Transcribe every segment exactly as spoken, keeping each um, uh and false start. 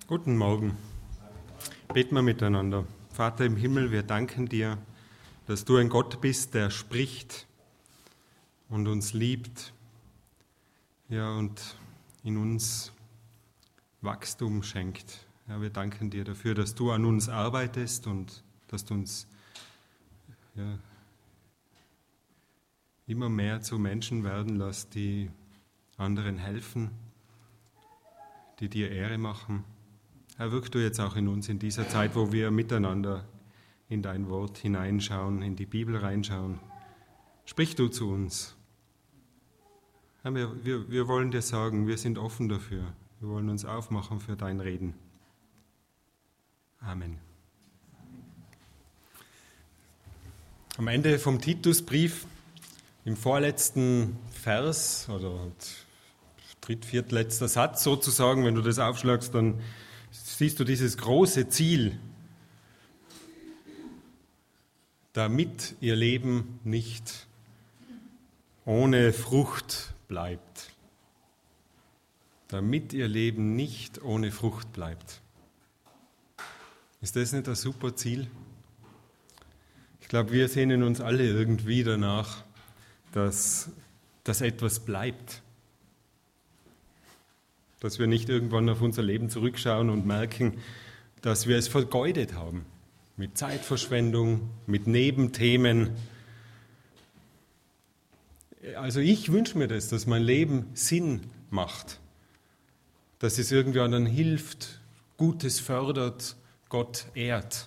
Guten Morgen. Beten wir miteinander. Vater im Himmel, wir danken dir, dass du ein Gott bist, der spricht und uns liebt, ja, und in uns Wachstum schenkt. Ja, wir danken dir dafür, dass du an uns arbeitest und dass du uns ja, immer mehr zu Menschen werden lässt, die anderen helfen, die dir Ehre machen. Herr, wirk du jetzt auch in uns in dieser Zeit, wo wir miteinander in dein Wort hineinschauen, in die Bibel reinschauen. Sprich du zu uns. Herr, wir, wir, wir wollen dir sagen, wir sind offen dafür. Wir wollen uns aufmachen für dein Reden. Amen. Am Ende vom Titusbrief, im vorletzten Vers oder dritt-, viertletzter Satz sozusagen, wenn du das aufschlagst, dann siehst du dieses große Ziel, damit ihr Leben nicht ohne Frucht bleibt. Damit ihr Leben nicht ohne Frucht bleibt. Ist das nicht ein super Ziel? Ich glaube, wir sehnen uns alle irgendwie danach, dass, dass etwas bleibt. Dass wir nicht irgendwann auf unser Leben zurückschauen und merken, dass wir es vergeudet haben. Mit Zeitverschwendung, mit Nebenthemen. Also ich wünsche mir das, dass mein Leben Sinn macht. Dass es irgendwie anderen hilft, Gutes fördert, Gott ehrt.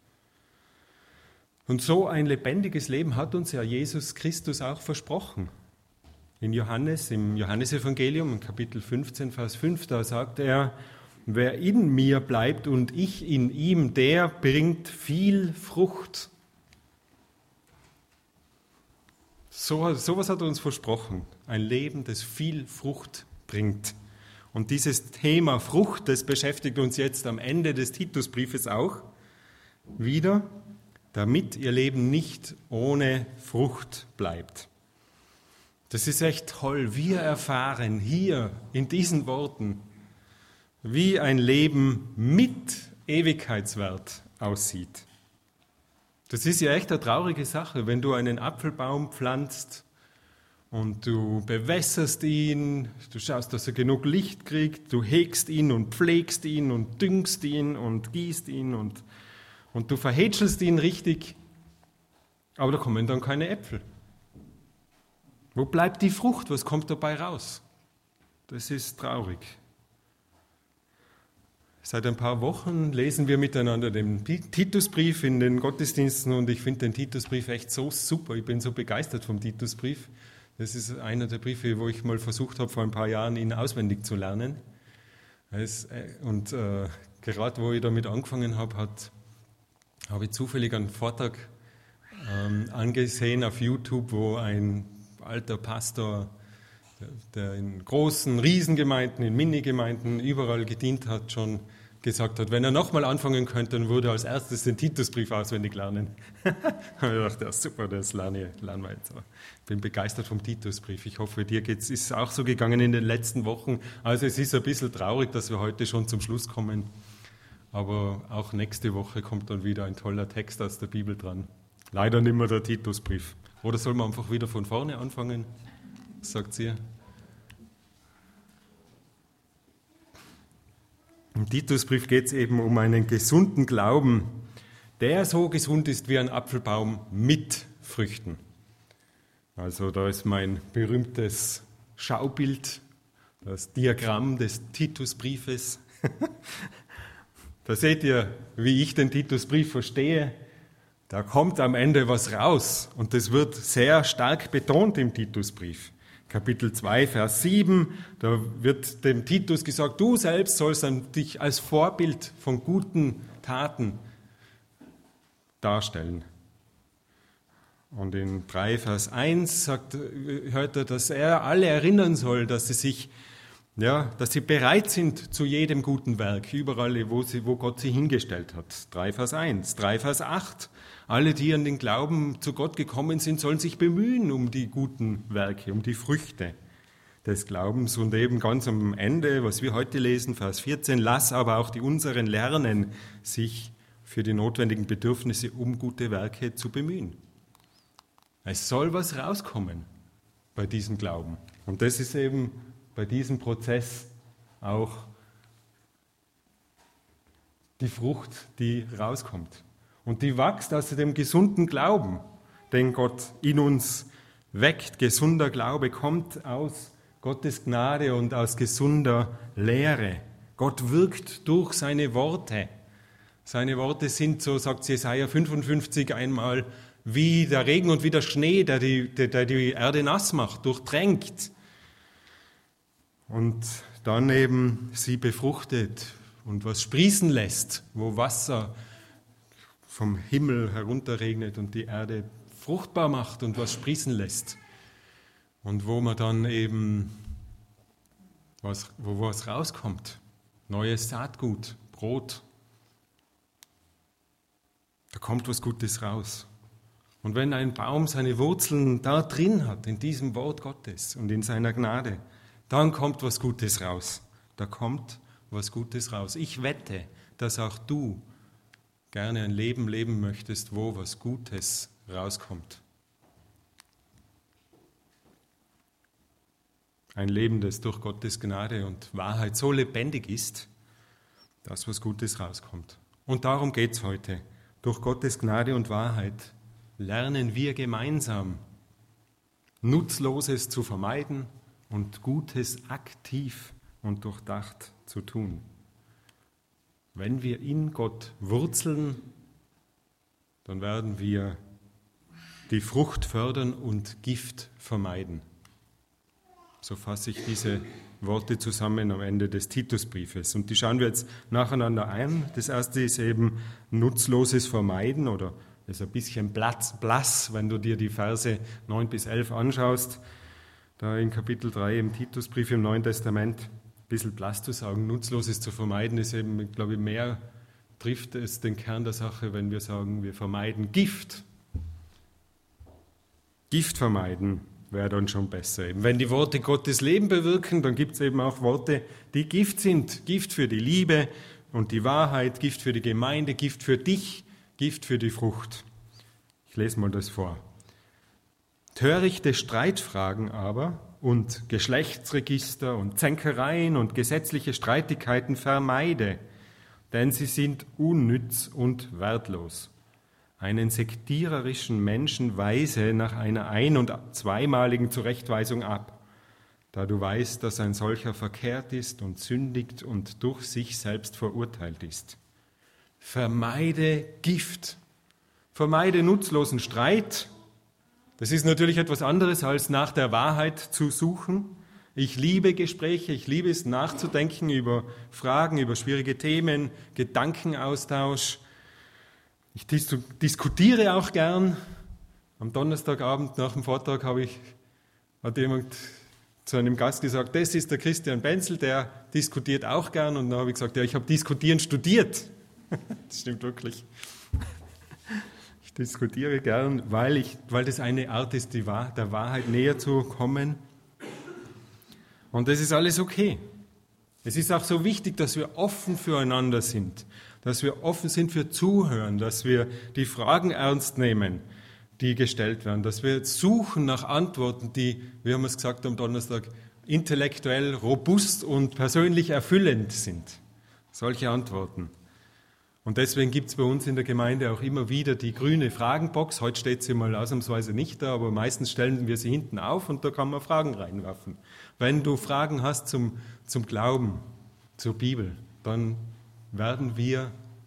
Und so ein lebendiges Leben hat uns ja Jesus Christus auch versprochen. In Johannes, im Johannesevangelium, in Kapitel fünfzehn, Vers fünf, da sagt er, wer in mir bleibt und ich in ihm, der bringt viel Frucht. So, sowas hat er uns versprochen, ein Leben, das viel Frucht bringt. Und dieses Thema Frucht, das beschäftigt uns jetzt am Ende des Titusbriefes auch wieder, damit ihr Leben nicht ohne Frucht bleibt. Das ist echt toll. Wir erfahren hier in diesen Worten, wie ein Leben mit Ewigkeitswert aussieht. Das ist ja echt eine traurige Sache, wenn du einen Apfelbaum pflanzt und du bewässerst ihn, du schaust, dass er genug Licht kriegt, du hegst ihn und pflegst ihn und düngst ihn und gießt ihn und, und du verhätschelst ihn richtig, aber da kommen dann keine Äpfel. Wo bleibt die Frucht? Was kommt dabei raus? Das ist traurig. Seit ein paar Wochen lesen wir miteinander den Titusbrief in den Gottesdiensten und ich finde den Titusbrief echt so super. Ich bin so begeistert vom Titusbrief. Das ist einer der Briefe, wo ich mal versucht habe, vor ein paar Jahren ihn auswendig zu lernen. Und äh, gerade wo ich damit angefangen habe, hat, habe ich zufällig einen Vortrag ähm, angesehen auf YouTube, wo ein alter Pastor, der in großen Riesengemeinden, in Minigemeinden überall gedient hat, schon gesagt hat, wenn er nochmal anfangen könnte, dann würde er als erstes den Titusbrief auswendig lernen. Ich dachte, ja, super, das lerne ich, lernen wir jetzt. Ich bin begeistert vom Titusbrief. Ich hoffe, dir geht's, ist es auch so gegangen in den letzten Wochen. Also es ist ein bisschen traurig, dass wir heute schon zum Schluss kommen. Aber auch nächste Woche kommt dann wieder ein toller Text aus der Bibel dran. Leider nicht mehr der Titusbrief. Oder soll man einfach wieder von vorne anfangen? Was sagt ihr? Im Titusbrief geht es eben um einen gesunden Glauben, der so gesund ist wie ein Apfelbaum mit Früchten. Also da ist mein berühmtes Schaubild, das Diagramm des Titusbriefes. Da seht ihr, wie ich den Titusbrief verstehe. Da kommt am Ende was raus und das wird sehr stark betont im Titusbrief. Kapitel zwei, Vers sieben, da wird dem Titus gesagt, du selbst sollst dich als Vorbild von guten Taten darstellen. Und in drei, Vers eins sagt, hört er, dass er alle erinnern soll, dass sie sich, ja, dass sie bereit sind zu jedem guten Werk, überall, wo, sie, wo Gott sie hingestellt hat. drei, Vers eins, drei, Vers acht. Alle, die an den Glauben zu Gott gekommen sind, sollen sich bemühen um die guten Werke, um die Früchte. des Glaubens. Und eben ganz am Ende, was wir heute lesen, Vers vierzehn, lass aber auch die unseren lernen, sich für die notwendigen Bedürfnisse um gute Werke zu bemühen. Es soll was rauskommen bei diesem Glauben. Und das ist eben bei diesem Prozess auch die Frucht, die rauskommt. Und die wächst aus dem gesunden Glauben, den Gott in uns weckt. Gesunder Glaube kommt aus Gottes Gnade und aus gesunder Lehre. Gott wirkt durch seine Worte. Seine Worte sind, so sagt Jesaja fünfundfünfzig einmal, wie der Regen und wie der Schnee, der die, der, der die Erde nass macht, durchtränkt. Und dann eben sie befruchtet und was sprießen lässt, wo Wasser vom Himmel herunterregnet und die Erde fruchtbar macht und was sprießen lässt. Und wo man dann eben, was, wo was rauskommt, neues Saatgut, Brot, da kommt was Gutes raus. Und wenn ein Baum seine Wurzeln da drin hat, in diesem Wort Gottes und in seiner Gnade, dann kommt was Gutes raus. Da kommt was Gutes raus. Ich wette, dass auch du gerne ein Leben leben möchtest, wo was Gutes rauskommt. Ein Leben, das durch Gottes Gnade und Wahrheit so lebendig ist, dass was Gutes rauskommt. Und darum geht es heute. Durch Gottes Gnade und Wahrheit lernen wir gemeinsam, Nutzloses zu vermeiden und Gutes aktiv und durchdacht zu tun. Wenn wir in Gott wurzeln, dann werden wir die Frucht fördern und Gift vermeiden. So fasse ich diese Worte zusammen am Ende des Titusbriefes. Und die schauen wir jetzt nacheinander ein. Das erste ist eben Nutzloses vermeiden, oder ist ein bisschen blass, wenn du dir die Verse neun bis elf anschaust. Da in Kapitel drei im Titusbrief im Neuen Testament, ein bisschen blass zu sagen, Nutzloses zu vermeiden, ist eben, glaube ich, mehr trifft es den Kern der Sache, wenn wir sagen, wir vermeiden Gift. Gift vermeiden wäre dann schon besser. Eben wenn die Worte Gottes Leben bewirken, dann gibt es eben auch Worte, die Gift sind. Gift für die Liebe und die Wahrheit, Gift für die Gemeinde, Gift für dich, Gift für die Frucht. Ich lese mal das vor. Törichte Streitfragen aber und Geschlechtsregister und Zänkereien und gesetzliche Streitigkeiten vermeide, denn sie sind unnütz und wertlos. Einen sektiererischen Menschen weise nach einer ein- und zweimaligen Zurechtweisung ab, da du weißt, dass ein solcher verkehrt ist und sündigt und durch sich selbst verurteilt ist. Vermeide Gift, vermeide nutzlosen Streit. Das ist natürlich etwas anderes, als nach der Wahrheit zu suchen. Ich liebe Gespräche, ich liebe es nachzudenken über Fragen, über schwierige Themen, Gedankenaustausch. Ich dis- diskutiere auch gern. Am Donnerstagabend nach dem Vortrag habe ich, hat jemand zu einem Gast gesagt, das ist der Christian Benzel, der diskutiert auch gern. Und dann habe ich gesagt, ja, ich habe Diskutieren studiert. Das stimmt wirklich. Ich diskutiere gern, weil, ich, weil das eine Art ist, die Wahr- der Wahrheit näher zu kommen. Und das ist alles okay. Es ist auch so wichtig, dass wir offen füreinander sind, dass wir offen sind für Zuhören, dass wir die Fragen ernst nehmen, die gestellt werden, dass wir suchen nach Antworten, die, wie haben wir es gesagt am Donnerstag, intellektuell robust und persönlich erfüllend sind. Solche Antworten. Und deswegen gibt es bei uns in der Gemeinde auch immer wieder die grüne Fragenbox. Heute steht sie mal ausnahmsweise nicht da, aber meistens stellen wir sie hinten auf und da kann man Fragen reinwerfen. Wenn du Fragen hast zum, zum Glauben, zur Bibel, dann werden wir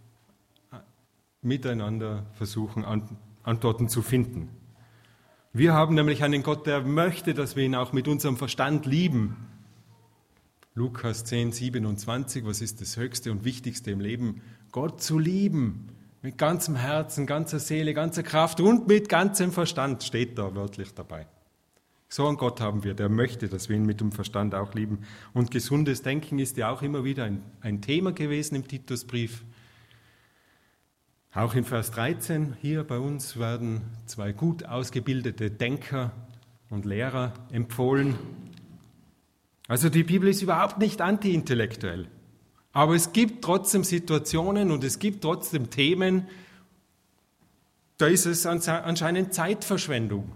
miteinander versuchen, Antworten zu finden. Wir haben nämlich einen Gott, der möchte, dass wir ihn auch mit unserem Verstand lieben. Lukas zehn, siebenundzwanzig, was ist das Höchste und Wichtigste im Leben? Gott zu lieben, mit ganzem Herzen, ganzer Seele, ganzer Kraft und mit ganzem Verstand, steht da wörtlich dabei. So einen Gott haben wir, der möchte, dass wir ihn mit dem Verstand auch lieben. Und gesundes Denken ist ja auch immer wieder ein, ein Thema gewesen im Titusbrief. Auch in Vers dreizehn, hier bei uns werden zwei gut ausgebildete Denker und Lehrer empfohlen. Also die Bibel ist überhaupt nicht anti-intellektuell. Aber es gibt trotzdem Situationen und es gibt trotzdem Themen, da ist es anscheinend Zeitverschwendung.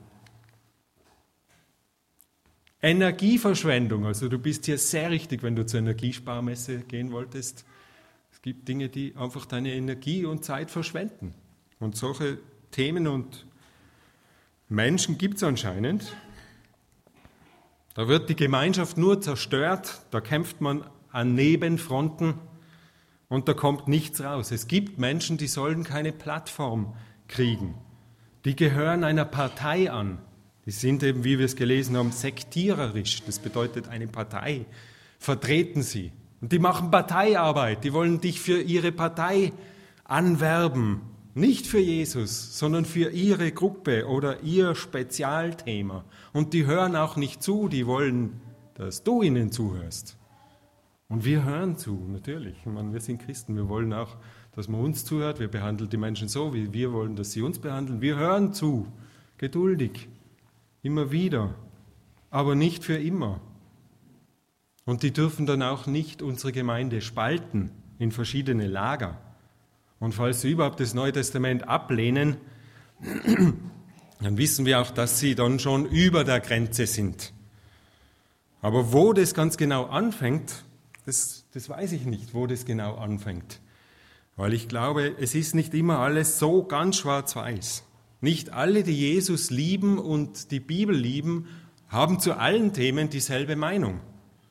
Energieverschwendung, also du bist hier sehr richtig, wenn du zur Energiesparmesse gehen wolltest. Es gibt Dinge, die einfach deine Energie und Zeit verschwenden. Und solche Themen und Menschen gibt es anscheinend. Da wird die Gemeinschaft nur zerstört, da kämpft man an Nebenfronten und da kommt nichts raus. Es gibt Menschen, die sollen keine Plattform kriegen. Die gehören einer Partei an. Die sind eben, wie wir es gelesen haben, sektiererisch. Das bedeutet, eine Partei vertreten sie. Und die machen Parteiarbeit. Die wollen dich für ihre Partei anwerben. Nicht für Jesus, sondern für ihre Gruppe oder ihr Spezialthema. Und die hören auch nicht zu. Die wollen, dass du ihnen zuhörst. Und wir hören zu, natürlich. Ich meine, wir sind Christen. Wir wollen auch, dass man uns zuhört. Wir behandeln die Menschen so, wie wir wollen, dass sie uns behandeln. Wir hören zu. Geduldig. Immer wieder, aber nicht für immer. Und die dürfen dann auch nicht unsere Gemeinde spalten in verschiedene Lager. Und falls sie überhaupt das Neue Testament ablehnen, dann wissen wir auch, dass sie dann schon über der Grenze sind. Aber wo das ganz genau anfängt, das, das weiß ich nicht, wo das genau anfängt. Weil ich glaube, es ist nicht immer alles so ganz schwarz-weiß. Nicht alle, die Jesus lieben und die Bibel lieben, haben zu allen Themen dieselbe Meinung.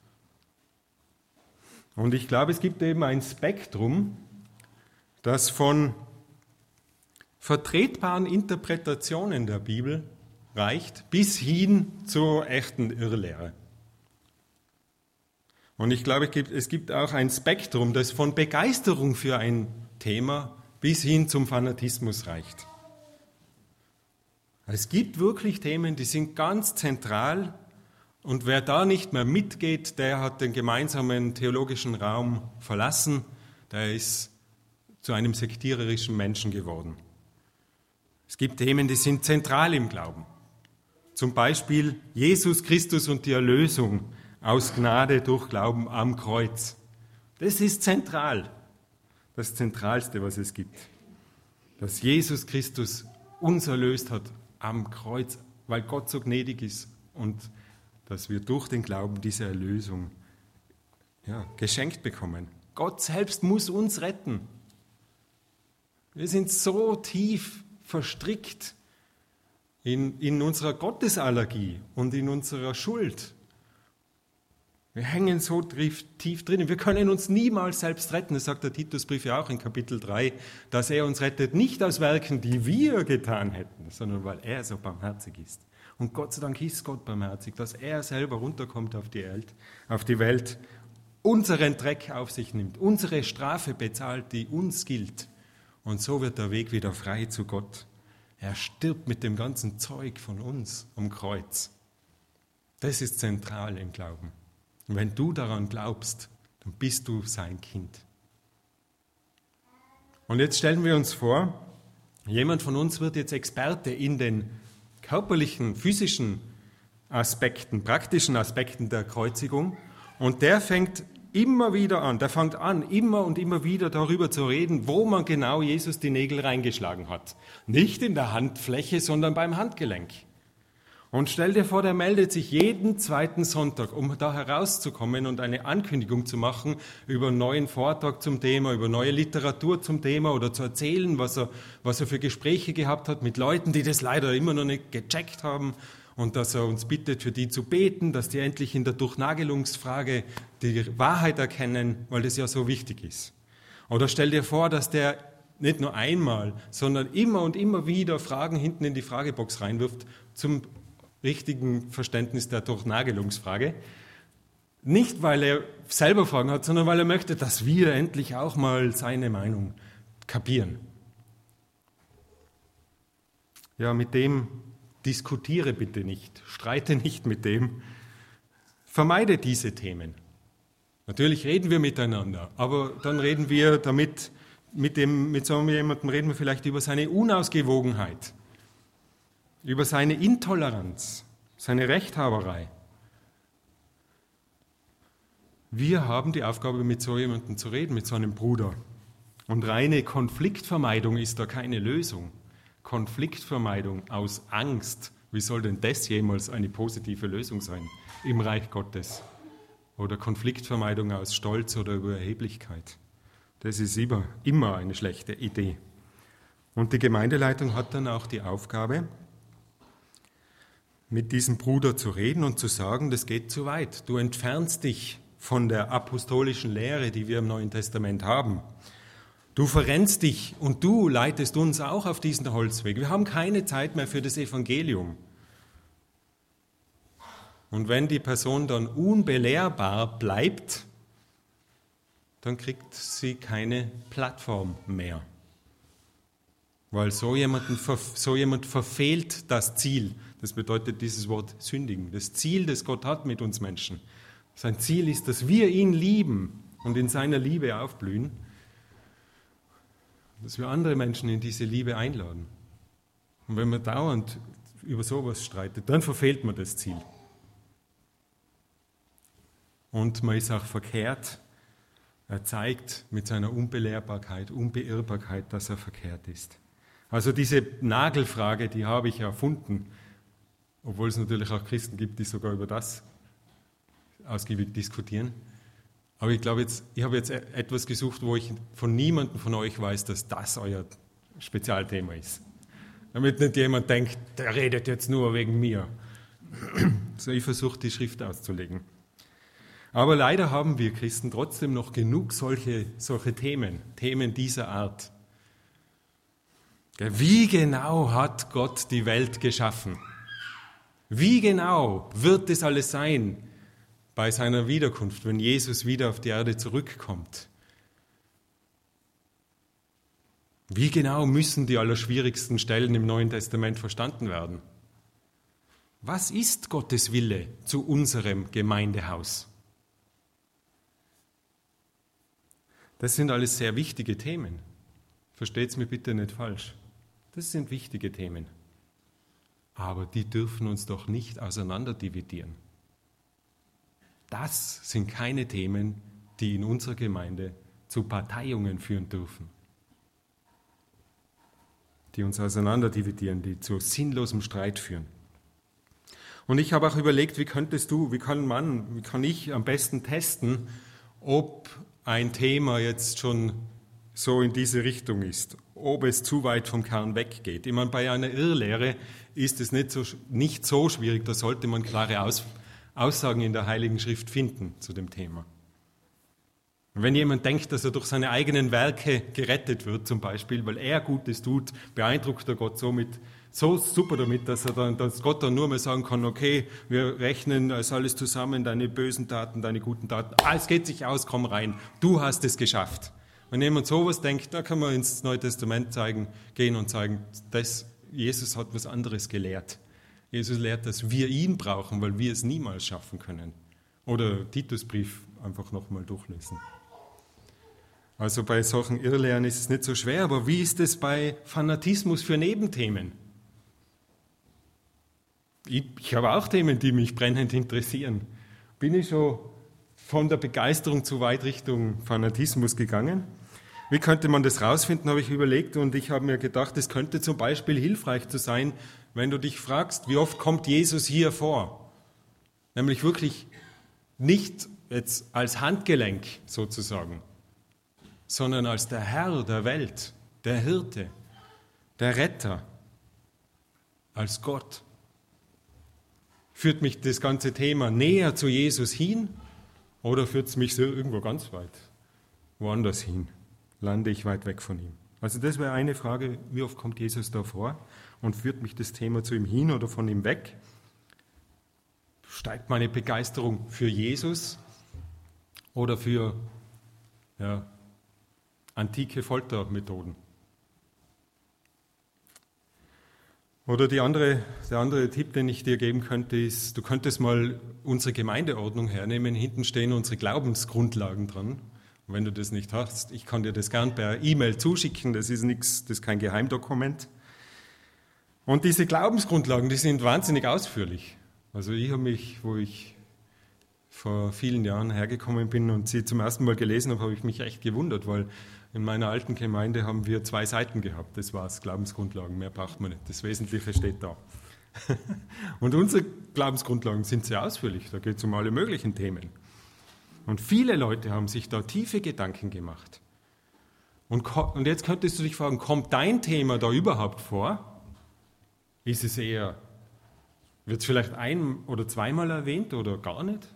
Und ich glaube, es gibt eben ein Spektrum, das von vertretbaren Interpretationen der Bibel reicht, bis hin zur echten Irrlehre. Und ich glaube, es gibt auch ein Spektrum, das von Begeisterung für ein Thema bis hin zum Fanatismus reicht. Es gibt wirklich Themen, die sind ganz zentral und wer da nicht mehr mitgeht, der hat den gemeinsamen theologischen Raum verlassen, der ist zu einem sektiererischen Menschen geworden. Es gibt Themen, die sind zentral im Glauben. Zum Beispiel Jesus Christus und die Erlösung aus Gnade durch Glauben am Kreuz. Das ist zentral, das Zentralste, was es gibt. Dass Jesus Christus uns erlöst hat am Kreuz, weil Gott so gnädig ist und dass wir durch den Glauben diese Erlösung ja, geschenkt bekommen. Gott selbst muss uns retten. Wir sind so tief verstrickt in, in unserer Gottesallergie und in unserer Schuld. Wir hängen so tief, tief drin. Wir können uns niemals selbst retten. Das sagt der Titusbrief ja auch in Kapitel drei, dass er uns rettet, nicht aus Werken, die wir getan hätten, sondern weil er so barmherzig ist. Und Gott sei Dank ist Gott barmherzig, dass er selber runterkommt auf die Welt, auf die Welt, unseren Dreck auf sich nimmt, unsere Strafe bezahlt, die uns gilt. Und so wird der Weg wieder frei zu Gott. Er stirbt mit dem ganzen Zeug von uns am Kreuz. Das ist zentral im Glauben. Und wenn du daran glaubst, dann bist du sein Kind. Und jetzt stellen wir uns vor, jemand von uns wird jetzt Experte in den körperlichen, physischen Aspekten, praktischen Aspekten der Kreuzigung und der fängt immer wieder an, der fängt an, immer und immer wieder darüber zu reden, wo man genau Jesus die Nägel reingeschlagen hat. Nicht in der Handfläche, sondern beim Handgelenk. Und stell dir vor, der meldet sich jeden zweiten Sonntag, um da herauszukommen und eine Ankündigung zu machen über einen neuen Vortrag zum Thema, über neue Literatur zum Thema oder zu erzählen, was er, was er für Gespräche gehabt hat mit Leuten, die das leider immer noch nicht gecheckt haben und dass er uns bittet, für die zu beten, dass die endlich in der Durchnagelungsfrage die Wahrheit erkennen, weil das ja so wichtig ist. Oder stell dir vor, dass der nicht nur einmal, sondern immer und immer wieder Fragen hinten in die Fragebox reinwirft zum richtigen Verständnis der Durchnagelungsfrage. Nicht, weil er selber Fragen hat, sondern weil er möchte, dass wir endlich auch mal seine Meinung kapieren. Ja, mit dem diskutiere bitte nicht, streite nicht mit dem, vermeide diese Themen. Natürlich reden wir miteinander, aber dann reden wir damit, mit, dem, mit so jemandem reden wir vielleicht über seine Unausgewogenheit, über seine Intoleranz, seine Rechthaberei. Wir haben die Aufgabe, mit so jemandem zu reden, mit so einem Bruder. Und reine Konfliktvermeidung ist da keine Lösung. Konfliktvermeidung aus Angst, wie soll denn das jemals eine positive Lösung sein im Reich Gottes? Oder Konfliktvermeidung aus Stolz oder Überheblichkeit. Das ist immer, immer eine schlechte Idee. Und die Gemeindeleitung hat dann auch die Aufgabe, mit diesem Bruder zu reden und zu sagen, das geht zu weit. Du entfernst dich von der apostolischen Lehre, die wir im Neuen Testament haben. Du verrennst dich und du leitest uns auch auf diesen Holzweg. Wir haben keine Zeit mehr für das Evangelium. Und wenn die Person dann unbelehrbar bleibt, dann kriegt sie keine Plattform mehr. Weil so, jemanden, so jemand verfehlt das Ziel. Das bedeutet dieses Wort sündigen. Das Ziel, das Gott hat mit uns Menschen. Sein Ziel ist, dass wir ihn lieben und in seiner Liebe aufblühen. Dass wir andere Menschen in diese Liebe einladen. Und wenn man dauernd über sowas streitet, dann verfehlt man das Ziel. Und man ist auch verkehrt. Er zeigt mit seiner Unbelehrbarkeit, Unbeirrbarkeit, dass er verkehrt ist. Also diese Nagelfrage, die habe ich erfunden, obwohl es natürlich auch Christen gibt, die sogar über das ausgiebig diskutieren. Aber ich glaube, jetzt, ich habe jetzt etwas gesucht, wo ich von niemandem von euch weiß, dass das euer Spezialthema ist. Damit nicht jemand denkt, der redet jetzt nur wegen mir. So, ich versuche, die Schrift auszulegen. Aber leider haben wir Christen trotzdem noch genug solche, solche Themen, Themen dieser Art. Wie genau hat Gott die Welt geschaffen? Wie genau wird es alles sein bei seiner Wiederkunft, wenn Jesus wieder auf die Erde zurückkommt? Wie genau müssen die allerschwierigsten Stellen im Neuen Testament verstanden werden? Was ist Gottes Wille zu unserem Gemeindehaus? Das sind alles sehr wichtige Themen. Versteht es mir bitte nicht falsch. Das sind wichtige Themen. Aber die dürfen uns doch nicht auseinanderdividieren. Das sind keine Themen, die in unserer Gemeinde zu Parteiungen führen dürfen. Die uns auseinanderdividieren, die zu sinnlosem Streit führen. Und ich habe auch überlegt, wie könntest du, wie kann man, wie kann ich am besten testen, ob ein Thema jetzt schon so in diese Richtung ist, ob es zu weit vom Kern weggeht. Ich meine, bei einer Irrlehre ist es nicht so, nicht so schwierig, da sollte man klare Aus, Aussagen in der Heiligen Schrift finden zu dem Thema. Und wenn jemand denkt, dass er durch seine eigenen Werke gerettet wird, zum Beispiel, weil er Gutes tut, beeindruckt er Gott so, mit, so super damit, dass, er dann, dass Gott dann nur mehr sagen kann, okay, wir rechnen das alles zusammen, deine bösen Taten, deine guten Taten, ah, es geht sich aus, komm rein, du hast es geschafft. Wenn jemand sowas denkt, da kann man ins Neue Testament zeigen, gehen und sagen, das, Jesus hat was anderes gelehrt. Jesus lehrt, dass wir ihn brauchen, weil wir es niemals schaffen können. Oder Titusbrief einfach nochmal durchlesen. Also bei solchen Irrlehren ist es nicht so schwer, aber wie ist es bei Fanatismus für Nebenthemen? Ich, ich habe auch Themen, die mich brennend interessieren. Bin ich schon von der Begeisterung zu weit Richtung Fanatismus gegangen? Wie könnte man das rausfinden, habe ich überlegt, und ich habe mir gedacht, es könnte zum Beispiel hilfreich zu sein, wenn du dich fragst, wie oft kommt Jesus hier vor? Nämlich wirklich nicht jetzt als Handgelenk sozusagen, sondern als der Herr der Welt, der Hirte, der Retter, als Gott. Führt mich das ganze Thema näher zu Jesus hin oder führt es mich so irgendwo ganz weit woanders hin? Lande ich weit weg von ihm? Also das wäre eine Frage, wie oft kommt Jesus da vor und führt mich das Thema zu ihm hin oder von ihm weg? Steigt meine Begeisterung für Jesus oder für ja, antike Foltermethoden? Oder die andere, der andere Tipp, den ich dir geben könnte, ist, du könntest mal unsere Gemeindeordnung hernehmen, hinten stehen unsere Glaubensgrundlagen dran. Und wenn du das nicht hast, ich kann dir das gern per E-Mail zuschicken, das ist nichts, das ist kein Geheimdokument. Und diese Glaubensgrundlagen, die sind wahnsinnig ausführlich. Also ich habe mich, wo ich vor vielen Jahren hergekommen bin und sie zum ersten Mal gelesen habe, habe ich mich echt gewundert, weil in meiner alten Gemeinde haben wir zwei Seiten gehabt. Das war es, Glaubensgrundlagen, mehr braucht man nicht. Das Wesentliche steht da. Und unsere Glaubensgrundlagen sind sehr ausführlich, da geht es um alle möglichen Themen. Und viele Leute haben sich da tiefe Gedanken gemacht. Und, und jetzt könntest du dich fragen, kommt dein Thema da überhaupt vor? Ist es eher, wird es vielleicht ein- oder zweimal erwähnt oder gar nicht?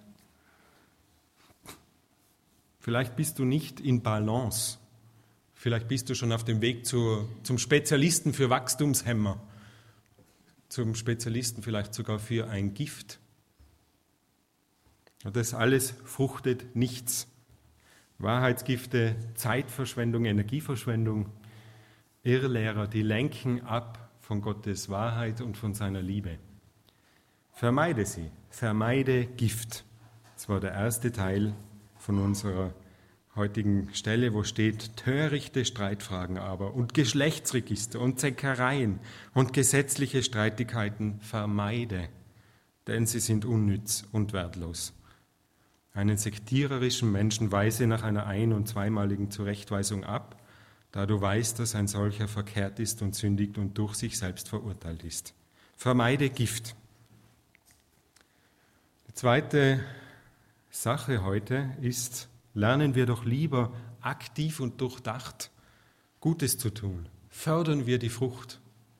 Vielleicht bist du nicht in Balance. Vielleicht bist du schon auf dem Weg zur, zum Spezialisten für Wachstumshemmer, zum Spezialisten vielleicht sogar für ein Gift. Und das alles fruchtet nichts. Wahrheitsgifte, Zeitverschwendung, Energieverschwendung, Irrlehrer, die lenken ab von Gottes Wahrheit und von seiner Liebe. Vermeide sie, vermeide Gift. Das war der erste Teil von unserer heutigen Stelle, wo steht, törichte Streitfragen aber und Geschlechtsregister und Zäckereien und gesetzliche Streitigkeiten vermeide, denn sie sind unnütz und wertlos. Einen sektiererischen Menschen weise nach einer ein- und zweimaligen Zurechtweisung ab, da du weißt, dass ein solcher verkehrt ist und sündigt und durch sich selbst verurteilt ist. Vermeide Gift. Die zweite Sache heute ist, lernen wir doch lieber aktiv und durchdacht Gutes zu tun. Fördern wir die Frucht.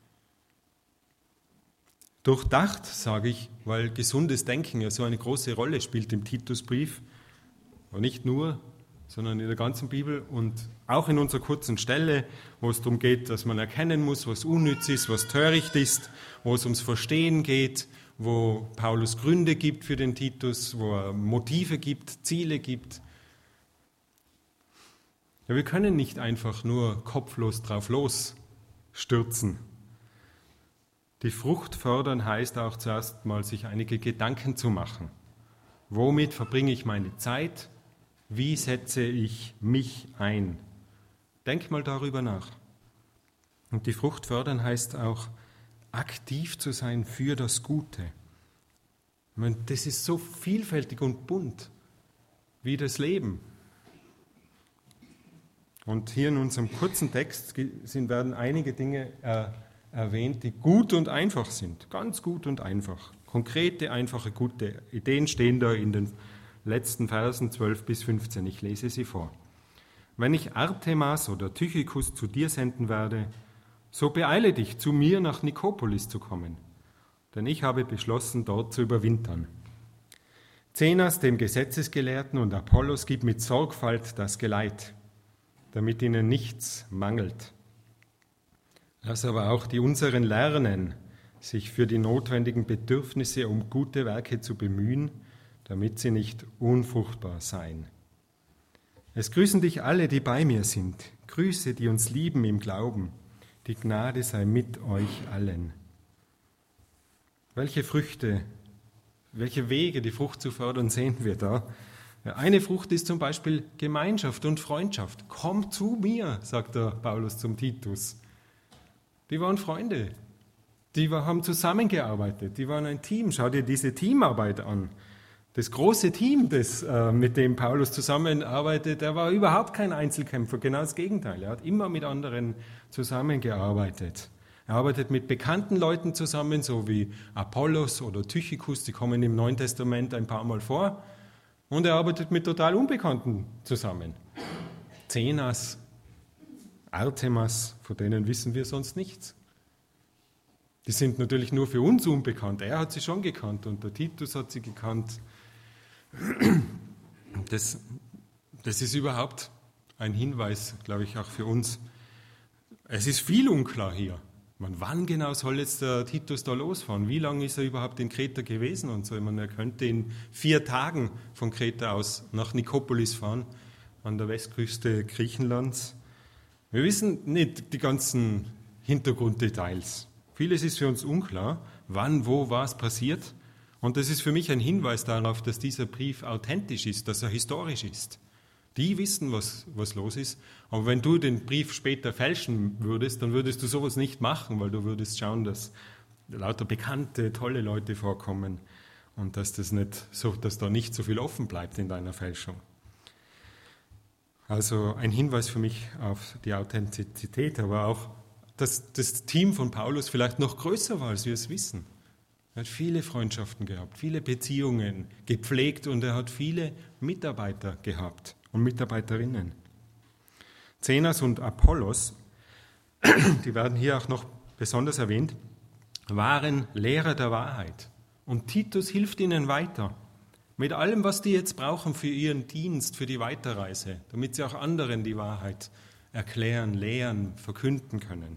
Durchdacht, sage ich, weil gesundes Denken ja so eine große Rolle spielt im Titusbrief. Und nicht nur, sondern in der ganzen Bibel und auch in unserer kurzen Stelle, wo es darum geht, dass man erkennen muss, was unnütz ist, was töricht ist, wo es ums Verstehen geht, wo Paulus Gründe gibt für den Titus, wo er Motive gibt, Ziele gibt. Ja, wir können nicht einfach nur kopflos drauf losstürzen. Die Frucht fördern heißt auch zuerst mal, sich einige Gedanken zu machen. Womit verbringe ich meine Zeit? Wie setze ich mich ein? Denk mal darüber nach. Und die Frucht fördern heißt auch, aktiv zu sein für das Gute. Ich meine, das ist so vielfältig und bunt wie das Leben. Und hier in unserem kurzen Text sind, werden einige Dinge äh, erwähnt, die gut und einfach sind. Ganz gut und einfach. Konkrete, einfache, gute Ideen stehen da in den letzten Versen zwölf bis fünfzehn. Ich lese sie vor. Wenn ich Artemas oder Tychikus zu dir senden werde, so beeile dich, zu mir nach Nikopolis zu kommen, denn ich habe beschlossen, dort zu überwintern. Zenas, dem Gesetzesgelehrten, und Apollos gib mit Sorgfalt das Geleit, damit ihnen nichts mangelt. Lass aber auch die unseren lernen, sich für die notwendigen Bedürfnisse um gute Werke zu bemühen, damit sie nicht unfruchtbar seien. Es grüßen dich alle, die bei mir sind. Grüße, die uns lieben im Glauben. Die Gnade sei mit euch allen. Welche Früchte, welche Wege, die Frucht zu fördern, sehen wir da? Eine Frucht ist zum Beispiel Gemeinschaft und Freundschaft. Komm zu mir, sagt der Paulus zum Titus. Die waren Freunde, die haben zusammengearbeitet, die waren ein Team. Schau dir diese Teamarbeit an. Das große Team, das, äh, mit dem Paulus zusammenarbeitet, der war überhaupt kein Einzelkämpfer, genau das Gegenteil. Er hat immer mit anderen zusammengearbeitet. Er arbeitet mit bekannten Leuten zusammen, so wie Apollos oder Tychikus, die kommen im Neuen Testament ein paar Mal vor. Und er arbeitet mit total Unbekannten zusammen. Zenas, Artemas, von denen wissen wir sonst nichts. Die sind natürlich nur für uns unbekannt. Er hat sie schon gekannt und der Titus hat sie gekannt. Das, das ist überhaupt ein Hinweis, glaube ich, auch für uns. Es ist viel unklar hier. Man, wann genau soll jetzt der Titus da losfahren? Wie lange ist er überhaupt in Kreta gewesen? Und so? Man, er könnte in vier Tagen von Kreta aus nach Nikopolis fahren, an der Westküste Griechenlands. Wir wissen nicht die ganzen Hintergrunddetails. Vieles ist für uns unklar, wann, wo, was passiert. Und das ist für mich ein Hinweis darauf, dass dieser Brief authentisch ist, dass er historisch ist. Die wissen, was, was los ist. Aber wenn du den Brief später fälschen würdest, dann würdest du sowas nicht machen, weil du würdest schauen, dass lauter bekannte, tolle Leute vorkommen. und dass, das nicht so, dass da nicht so viel offen bleibt in deiner Fälschung. Also ein Hinweis für mich auf die Authentizität, aber auch, dass das Team von Paulus vielleicht noch größer war, als wir es wissen. Er hat viele Freundschaften gehabt, viele Beziehungen gepflegt und er hat viele Mitarbeiter gehabt und Mitarbeiterinnen. Zenas und Apollos, die werden hier auch noch besonders erwähnt, waren Lehrer der Wahrheit. Und Titus hilft ihnen weiter mit allem, was die jetzt brauchen für ihren Dienst, für die Weiterreise, damit sie auch anderen die Wahrheit erklären, lehren, verkünden können.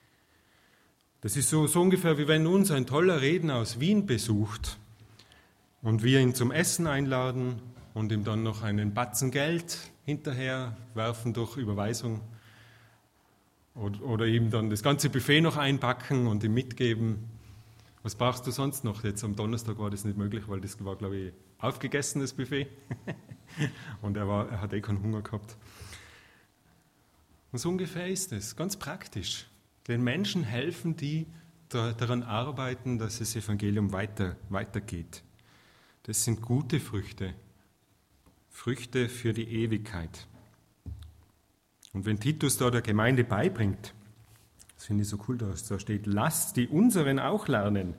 Das ist so, so ungefähr, wie wenn uns ein toller Redner aus Wien besucht und wir ihn zum Essen einladen und ihm dann noch einen Batzen Geld hinterher werfen durch Überweisung oder, oder ihm dann das ganze Buffet noch einpacken und ihm mitgeben. Was brauchst du sonst noch? Jetzt am Donnerstag war das nicht möglich, weil das war, glaube ich, aufgegessen, das Buffet. Und er, war, er hat eh keinen Hunger gehabt. Und so ungefähr ist es, ganz praktisch. Den Menschen helfen, die da, daran arbeiten, dass das Evangelium weiter, weitergeht. Das sind gute Früchte. Früchte für die Ewigkeit. Und wenn Titus da der Gemeinde beibringt, das finde ich so cool, dass da steht, lasst die unseren auch lernen,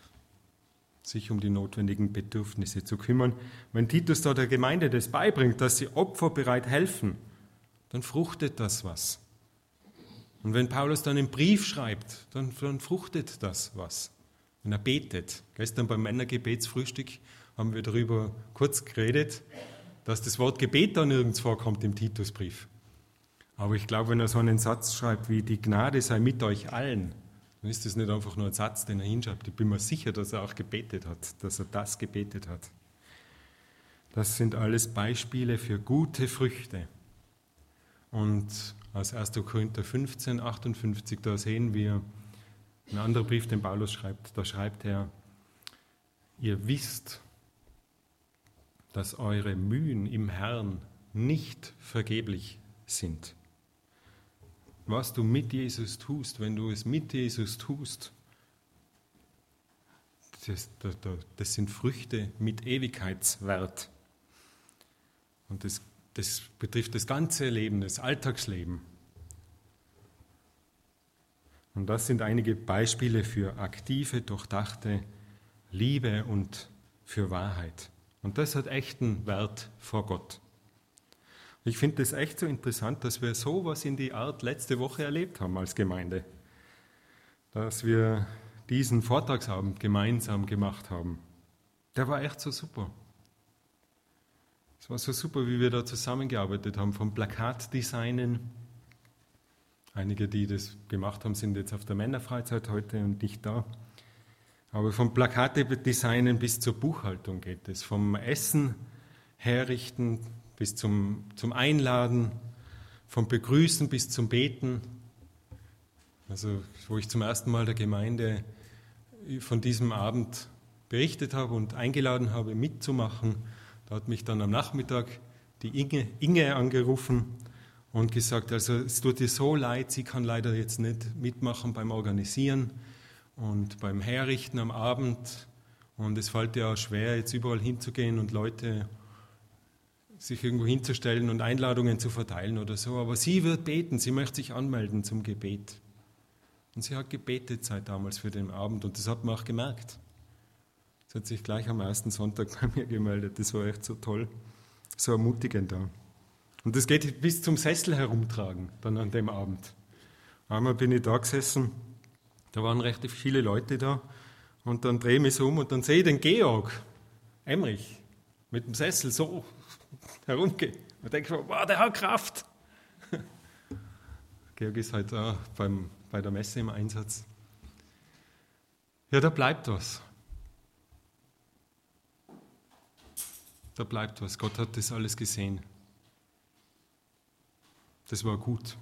sich um die notwendigen Bedürfnisse zu kümmern. Wenn Titus da der Gemeinde das beibringt, dass sie opferbereit helfen, dann fruchtet das was. Und wenn Paulus dann einen Brief schreibt, dann, dann fruchtet das was. Wenn er betet. Gestern beim Männergebetsfrühstück haben wir darüber kurz geredet, dass das Wort Gebet da nirgends vorkommt im Titusbrief. Aber ich glaube, wenn er so einen Satz schreibt wie die Gnade sei mit euch allen, dann ist das nicht einfach nur ein Satz, den er hinschreibt. Ich bin mir sicher, dass er auch gebetet hat, dass er das gebetet hat. Das sind alles Beispiele für gute Früchte. Und aus erster Korinther fünfzehn, achtundfünfzig, da sehen wir ein anderer Brief, den Paulus schreibt. Da schreibt er, ihr wisst, dass eure Mühen im Herrn nicht vergeblich sind. Was du mit Jesus tust, wenn du es mit Jesus tust, das, das, das sind Früchte mit Ewigkeitswert. Und das, das betrifft das ganze Leben, das Alltagsleben. Und das sind einige Beispiele für aktive, durchdachte Liebe und für Wahrheit. Und das hat echten Wert vor Gott. Ich finde es echt so interessant, dass wir sowas in die Art letzte Woche erlebt haben als Gemeinde. Dass wir diesen Vortragsabend gemeinsam gemacht haben. Der war echt so super. Es war so super, wie wir da zusammengearbeitet haben, vom Plakatdesignen. Einige, die das gemacht haben, sind jetzt auf der Männerfreizeit heute und nicht da. Aber vom Plakatdesignen bis zur Buchhaltung geht es. Vom Essen herrichten bis zum, zum Einladen, vom Begrüßen bis zum Beten. Also, wo ich zum ersten Mal der Gemeinde von diesem Abend berichtet habe und eingeladen habe, mitzumachen, da hat mich dann am Nachmittag die Inge, Inge angerufen und gesagt, also es tut ihr so leid, sie kann leider jetzt nicht mitmachen beim Organisieren und beim Herrichten am Abend. Und es fällt ja auch schwer, jetzt überall hinzugehen und Leute sich irgendwo hinzustellen und Einladungen zu verteilen oder so. Aber sie wird beten, sie möchte sich anmelden zum Gebet. Und sie hat gebetet seit damals für den Abend und das hat man auch gemerkt. Sie hat sich gleich am ersten Sonntag bei mir gemeldet. Das war echt so toll, so ermutigend da. Und das geht bis zum Sessel herumtragen, dann an dem Abend. Einmal bin ich da gesessen, da waren recht viele Leute da und dann drehe ich mich so um und dann sehe ich den Georg Emrich mit dem Sessel so herumgehen. Und denke mir, wow, der hat Kraft. Georg ist halt auch beim, bei der Messe im Einsatz. Ja, da bleibt was. Da bleibt was. Gott hat das alles gesehen. Das war gut.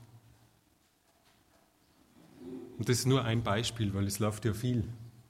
Und das ist nur ein Beispiel, weil es läuft ja viel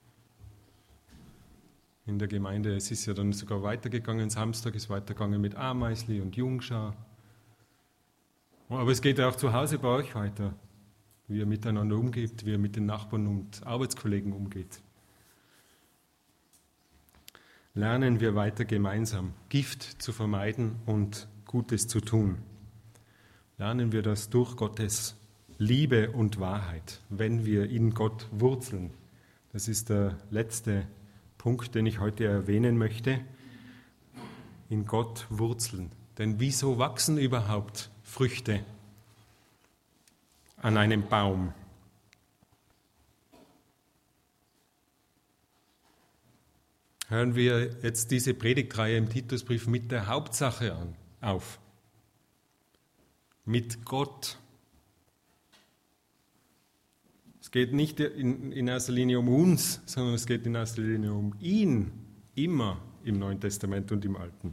in der Gemeinde. Es ist ja dann sogar weitergegangen, Samstag ist weitergegangen mit Ameisli und Jungschar. Aber es geht ja auch zu Hause bei euch weiter, wie ihr miteinander umgeht, wie ihr mit den Nachbarn und Arbeitskollegen umgeht. lernen wir weiter gemeinsam, Gift zu vermeiden und Gutes zu tun. Lernen wir das durch Gottes Liebe und Wahrheit, wenn wir in Gott wurzeln. Das ist der letzte Punkt, den ich heute erwähnen möchte. In Gott wurzeln. Denn wieso wachsen überhaupt Früchte an einem Baum? Hören wir jetzt diese Predigtreihe im Titusbrief mit der Hauptsache an, auf. Mit Gott. Es geht nicht in, in erster Linie um uns, sondern es geht in erster Linie um ihn, immer im Neuen Testament und im Alten.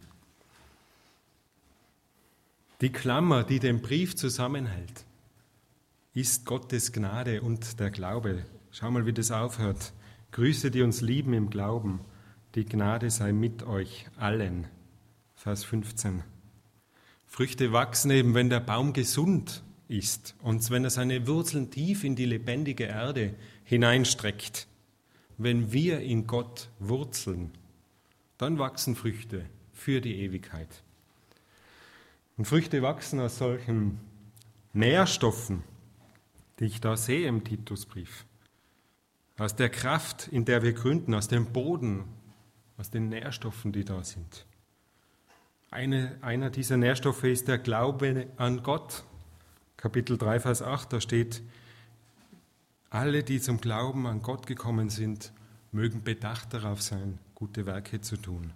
Die Klammer, die den Brief zusammenhält, ist Gottes Gnade und der Glaube. Schau mal, wie das aufhört. Grüße, die uns lieben im Glauben. Die Gnade sei mit euch allen. Vers fünfzehn. Früchte wachsen eben, wenn der Baum gesund ist und wenn er seine Wurzeln tief in die lebendige Erde hineinstreckt. Wenn wir in Gott wurzeln, dann wachsen Früchte für die Ewigkeit. Und Früchte wachsen aus solchen Nährstoffen, die ich da sehe im Titusbrief. Aus der Kraft, in der wir gründen, aus dem Boden, aus den Nährstoffen, die da sind. Eine, einer dieser Nährstoffe ist der Glaube an Gott. Kapitel drei, Vers acht, da steht, alle, die zum Glauben an Gott gekommen sind, mögen bedacht darauf sein, gute Werke zu tun.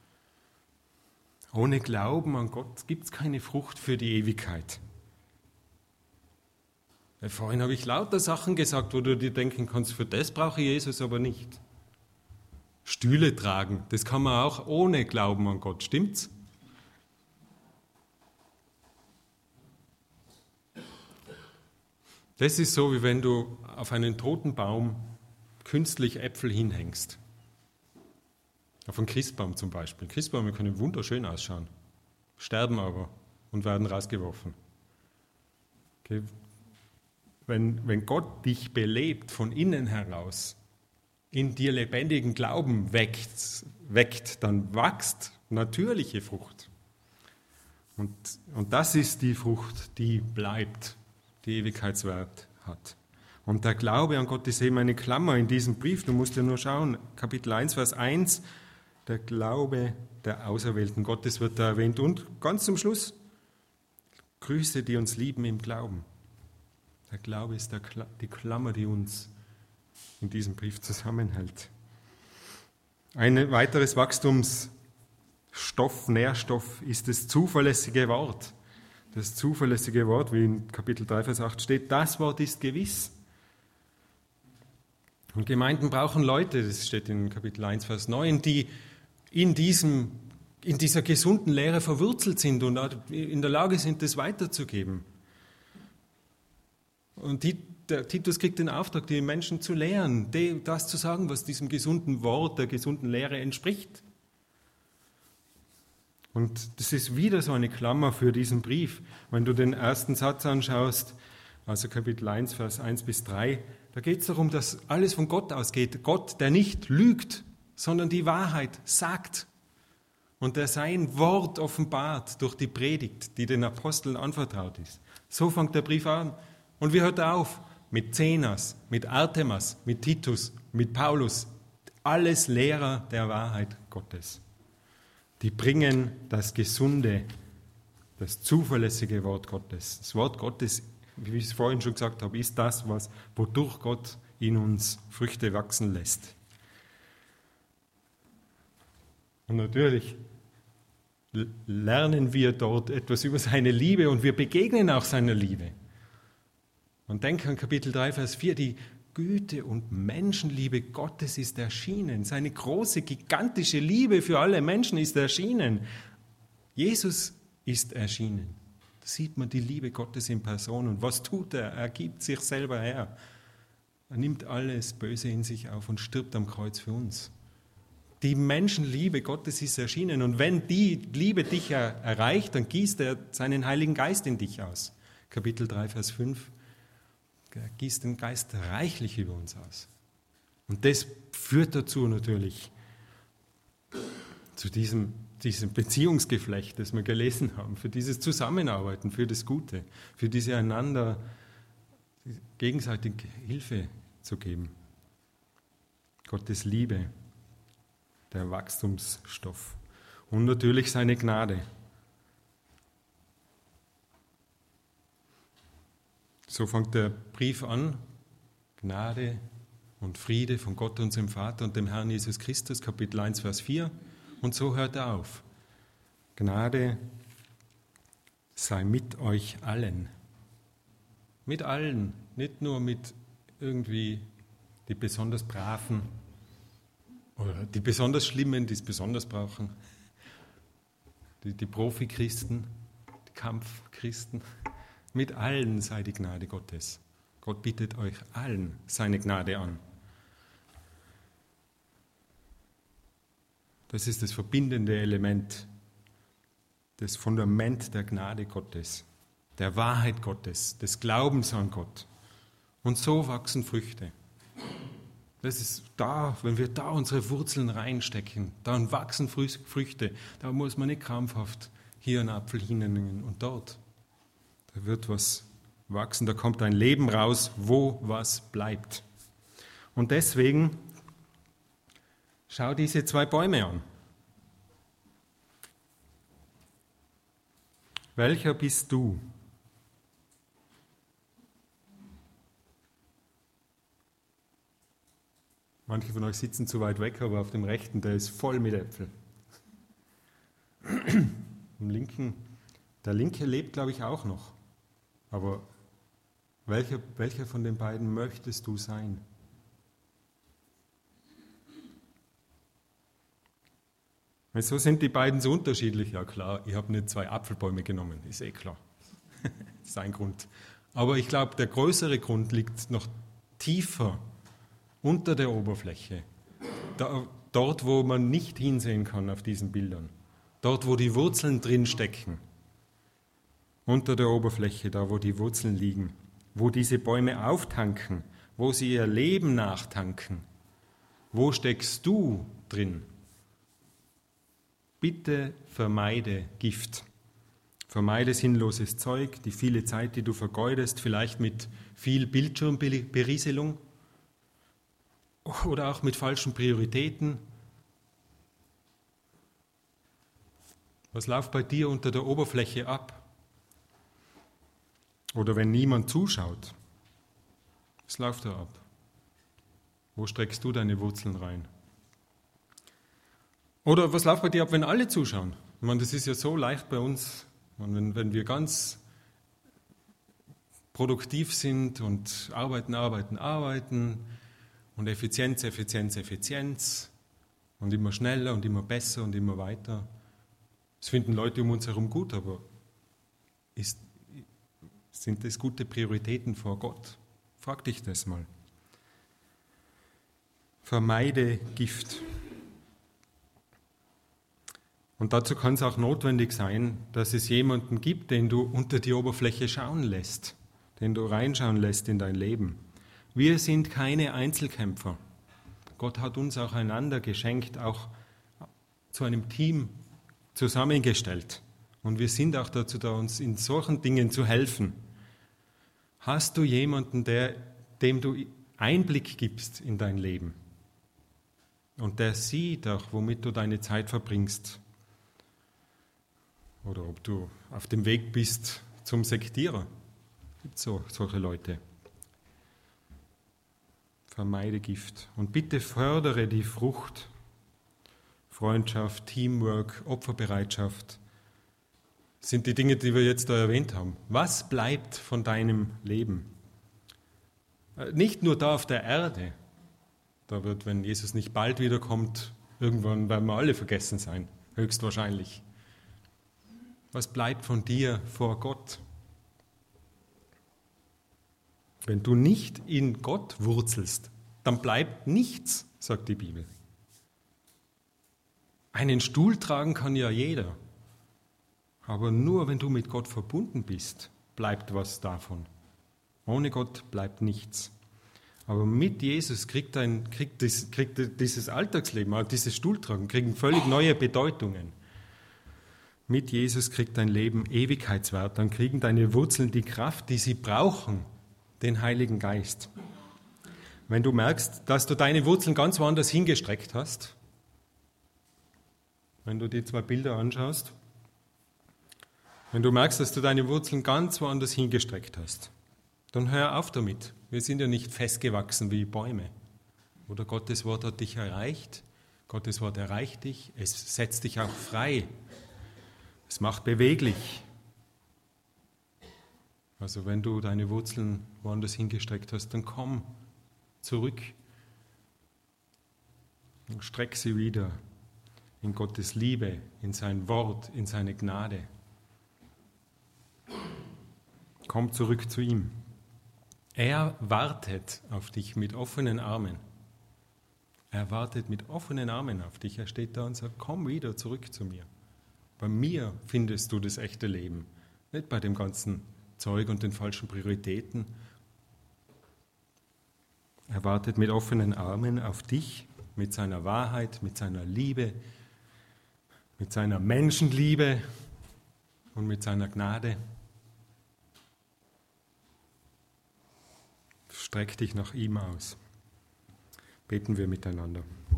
Ohne Glauben an Gott gibt es keine Frucht für die Ewigkeit. Vorhin habe ich lauter Sachen gesagt, wo du dir denken kannst, für das brauche ich Jesus aber nicht. Stühle tragen, das kann man auch ohne Glauben an Gott, stimmt's? Das ist so, wie wenn du auf einen toten Baum künstlich Äpfel hinhängst. Auf einen Christbaum zum Beispiel. Christbäume können wunderschön ausschauen, sterben aber und werden rausgeworfen. Okay. Wenn, wenn Gott dich belebt von innen heraus, in dir lebendigen Glauben weckt, weckt dann wächst natürliche Frucht. Und, und das ist die Frucht, die bleibt, die Ewigkeitswert hat. Und der Glaube an Gott ist eben eine Klammer in diesem Brief. Du musst ja nur schauen, Kapitel eins, Vers eins, der Glaube der Auserwählten Gottes wird da erwähnt. Und ganz zum Schluss, Grüße, die uns lieben im Glauben. Der Glaube ist der, die Klammer, die uns in diesem Brief zusammenhält. Ein weiteres Wachstumsstoff, Nährstoff ist das zuverlässige Wort. Das zuverlässige Wort, wie in Kapitel drei, Vers acht steht, das Wort ist gewiss. Und Gemeinden brauchen Leute, das steht in Kapitel eins, Vers neun, die in, diesem, in dieser gesunden Lehre verwurzelt sind und in der Lage sind, das weiterzugeben. Und die, der Titus kriegt den Auftrag, die Menschen zu lehren, das zu sagen, was diesem gesunden Wort, der gesunden Lehre entspricht. Und das ist wieder so eine Klammer für diesen Brief. Wenn du den ersten Satz anschaust, also Kapitel eins, Vers eins bis drei, da geht es darum, dass alles von Gott ausgeht. Gott, der nicht lügt, sondern die Wahrheit sagt. Und der sein Wort offenbart durch die Predigt, die den Aposteln anvertraut ist. So fängt der Brief an. Und wie hört er auf? Mit Zenas, mit Artemas, mit Titus, mit Paulus. Alles Lehrer der Wahrheit Gottes. Die bringen das gesunde, das zuverlässige Wort Gottes. Das Wort Gottes, wie ich es vorhin schon gesagt habe, ist das, was, wodurch Gott in uns Früchte wachsen lässt. Und natürlich lernen wir dort etwas über seine Liebe und wir begegnen auch seiner Liebe. Und denke an Kapitel drei, Vers vier, die Güte und Menschenliebe Gottes ist erschienen. Seine große, gigantische Liebe für alle Menschen ist erschienen. Jesus ist erschienen. Da sieht man die Liebe Gottes in Person. Und was tut er? Er gibt sich selber her. Er nimmt alles Böse in sich auf und stirbt am Kreuz für uns. Die Menschenliebe Gottes ist erschienen. Und wenn die Liebe dich erreicht, dann gießt er seinen Heiligen Geist in dich aus. Kapitel drei, Vers fünf. Er gießt den Geist reichlich über uns aus. Und das führt dazu natürlich, zu diesem, diesem Beziehungsgeflecht, das wir gelesen haben, für dieses Zusammenarbeiten, für das Gute, für diese einander gegenseitig Hilfe zu geben. Gottes Liebe, der Wachstumsstoff und natürlich seine Gnade. So fängt der Brief an, Gnade und Friede von Gott, unserem Vater und dem Herrn Jesus Christus, Kapitel eins, Vers vier. Und so hört er auf. Gnade sei mit euch allen. Mit allen, nicht nur mit irgendwie die besonders Braven oder die besonders Schlimmen, die es besonders brauchen, die, die Profi-Christen, die Kampfchristen. Mit allen sei die Gnade Gottes. Gott bietet euch allen seine Gnade an. Das ist das verbindende Element, das Fundament der Gnade Gottes, der Wahrheit Gottes, des Glaubens an Gott. Und so wachsen Früchte. Das ist da, wenn wir da unsere Wurzeln reinstecken, dann wachsen Früchte. Da muss man nicht krampfhaft hier einen Apfel hinnehmen und dort. Da wird was wachsen, da kommt ein Leben raus, wo was bleibt. Und deswegen schau diese zwei Bäume an. Welcher bist du? Manche von euch sitzen zu weit weg, aber auf dem rechten, der ist voll mit Äpfeln. Im linken, der linke lebt, glaube ich, auch noch. Aber welcher, welcher von den beiden möchtest du sein? So sind die beiden so unterschiedlich. Ja klar, ich habe nicht zwei Apfelbäume genommen, ist eh klar. Das ist ein Grund. Aber ich glaube, der größere Grund liegt noch tiefer unter der Oberfläche. Da, dort, wo man nicht hinsehen kann auf diesen Bildern. Dort, wo die Wurzeln drin stecken. Unter der Oberfläche, da wo die Wurzeln liegen. Wo diese Bäume auftanken. Wo sie ihr Leben nachtanken. Wo steckst du drin? Bitte vermeide Gift. Vermeide sinnloses Zeug, die viele Zeit, die du vergeudest, vielleicht mit viel Bildschirmberieselung oder auch mit falschen Prioritäten. Was läuft bei dir unter der Oberfläche ab? Oder wenn niemand zuschaut, was läuft da ab? Wo streckst du deine Wurzeln rein? Oder was läuft bei dir ab, wenn alle zuschauen? Ich meine, das ist ja so leicht bei uns, wenn, wenn wir ganz produktiv sind und arbeiten, arbeiten, arbeiten und Effizienz, Effizienz, Effizienz und immer schneller und immer besser und immer weiter. Das finden Leute um uns herum gut, aber ist, sind das gute Prioritäten vor Gott? Frag dich das mal. Vermeide Gift. Und dazu kann es auch notwendig sein, dass es jemanden gibt, den du unter die Oberfläche schauen lässt, den du reinschauen lässt in dein Leben. Wir sind keine Einzelkämpfer. Gott hat uns auch einander geschenkt, auch zu einem Team zusammengestellt. Und wir sind auch dazu da, uns in solchen Dingen zu helfen. Hast du jemanden, der, dem du Einblick gibst in dein Leben und der sieht auch, womit du deine Zeit verbringst? Oder ob du auf dem Weg bist zum Sektierer. Es gibt so, solche Leute. Vermeide Gift. Und bitte fördere die Frucht. Freundschaft, Teamwork, Opferbereitschaft. Das sind die Dinge, die wir jetzt da erwähnt haben. Was bleibt von deinem Leben? Nicht nur da auf der Erde. Da wird, wenn Jesus nicht bald wiederkommt, irgendwann werden wir alle vergessen sein. Höchstwahrscheinlich. Was bleibt von dir vor Gott? Wenn du nicht in Gott wurzelst, dann bleibt nichts, sagt die Bibel. Einen Stuhl tragen kann ja jeder, aber nur wenn du mit Gott verbunden bist, bleibt was davon. Ohne Gott bleibt nichts. Aber mit Jesus kriegt, ein, kriegt, das, kriegt dieses Alltagsleben, auch dieses Stuhltragen, kriegen völlig neue Bedeutungen. Mit Jesus kriegt dein Leben Ewigkeitswert. Dann kriegen deine Wurzeln die Kraft, die sie brauchen, den Heiligen Geist. Wenn du merkst, dass du deine Wurzeln ganz woanders hingestreckt hast, wenn du die zwei Bilder anschaust, wenn du merkst, dass du deine Wurzeln ganz woanders hingestreckt hast, dann hör auf damit. Wir sind ja nicht festgewachsen wie Bäume. Oder Gottes Wort hat dich erreicht, Gottes Wort erreicht dich, es setzt dich auch frei, es macht beweglich. Also wenn du deine Wurzeln woanders hingestreckt hast, dann komm zurück und streck sie wieder in Gottes Liebe, in sein Wort, in seine Gnade. Komm zurück zu ihm. Er wartet auf dich mit offenen Armen. Er wartet mit offenen Armen auf dich. Er steht da und sagt, komm wieder zurück zu mir. Bei mir findest du das echte Leben, nicht bei dem ganzen Zeug und den falschen Prioritäten. Er wartet mit offenen Armen auf dich, mit seiner Wahrheit, mit seiner Liebe, mit seiner Menschenliebe und mit seiner Gnade. Streck dich nach ihm aus. Beten wir miteinander.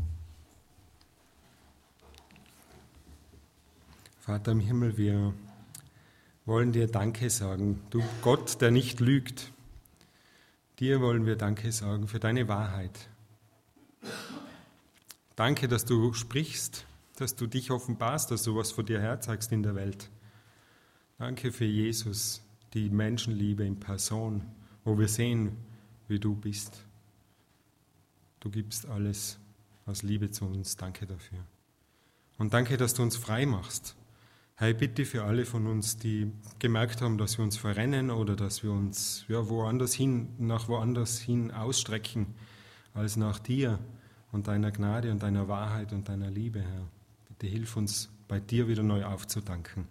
Vater im Himmel, wir wollen dir Danke sagen. Du Gott, der nicht lügt. Dir wollen wir Danke sagen für deine Wahrheit. Danke, dass du sprichst, dass du dich offenbarst, dass du was von dir herzeigst in der Welt. Danke für Jesus, die Menschenliebe in Person, wo wir sehen, wie du bist. Du gibst alles aus Liebe zu uns. Danke dafür. Und danke, dass du uns frei machst. Herr, bitte für alle von uns, die gemerkt haben, dass wir uns verrennen oder dass wir uns ja, woanders hin, nach woanders hin ausstrecken, als nach dir und deiner Gnade und deiner Wahrheit und deiner Liebe, Herr. Bitte hilf uns, bei dir wieder neu aufzudanken.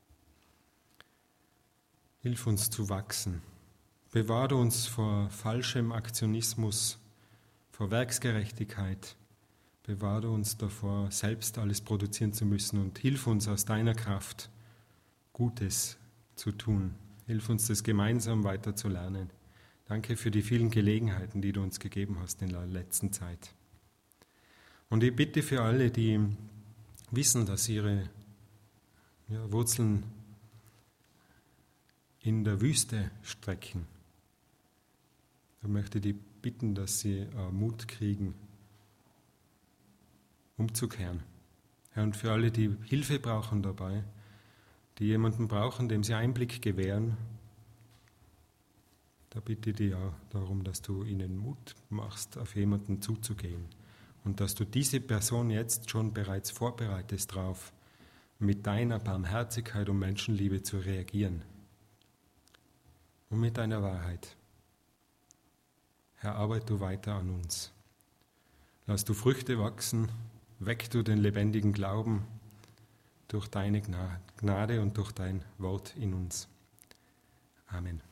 Hilf uns zu wachsen. Bewahre uns vor falschem Aktionismus, vor Werksgerechtigkeit. Bewahre uns davor, selbst alles produzieren zu müssen und hilf uns aus deiner Kraft, Gutes zu tun. Hilf uns, das gemeinsam weiter zu lernen. Danke für die vielen Gelegenheiten, die du uns gegeben hast in der letzten Zeit. Und ich bitte für alle, die wissen, dass ihre ja, Wurzeln in der Wüste strecken. Ich möchte die bitten, dass sie äh, Mut kriegen, umzukehren. Herr, und für alle, die Hilfe brauchen dabei, die jemanden brauchen, dem sie Einblick gewähren, da bitte ich dich auch darum, dass du ihnen Mut machst, auf jemanden zuzugehen und dass du diese Person jetzt schon bereits vorbereitest darauf, mit deiner Barmherzigkeit und Menschenliebe zu reagieren und mit deiner Wahrheit. Herr, arbeite du weiter an uns. Lass du Früchte wachsen, weck du den lebendigen Glauben durch deine Gnade und durch dein Wort in uns. Amen.